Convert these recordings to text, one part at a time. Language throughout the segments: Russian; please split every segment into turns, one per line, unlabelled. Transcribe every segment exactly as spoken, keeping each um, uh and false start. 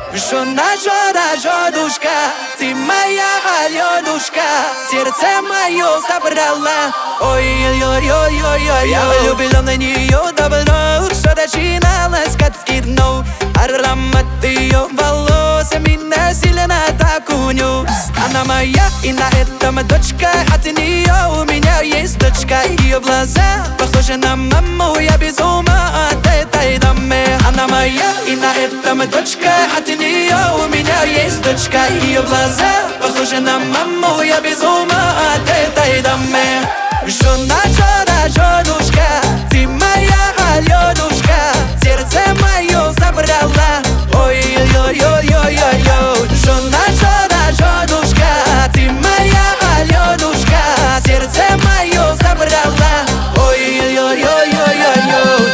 Жена, жена, женушка, ты моя Аленушка, сердце мое забрала. Ой-ой-ой-ой-ой-ой, я влюблен на нее давно, что начиналось как в кино. Аромат ее волос меня сильно так унес. Она моя и на этом дочка, от нее у меня есть дочка. Ее глаза похожи на маму, я без ума от этой дамы. Она моя и на этом дочка, от нее у меня есть дочка. Ее глаза похожи на маму, я без ума от этой дамы. Жена, жена, женушка, ты моя Аленушка, сердце мое забрала. Ой-ой-ой-ой-ой-ой. Жена, жена, женушка, ты моя Аленушка, сердце мое забрала. Ой-ой-ой-ой-ой-ой.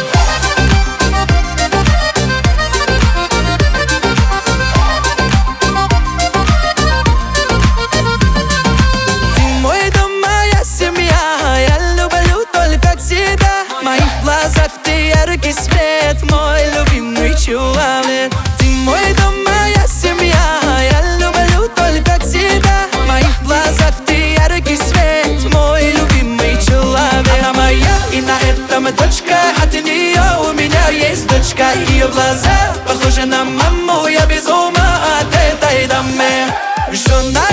Ты мой дом, моя семья, я люблю только тебя. В моих глазах ты яркий свет, мой любимый человек. Ты мой дом, моя семья, я люблю только тебя. В моих глазах ты яркий свет, мой любимый человек. Она моя и на этом дочка, от нее у меня есть дочка. Ее глаза похожи на маму, я без ума от этой дамы. Жена,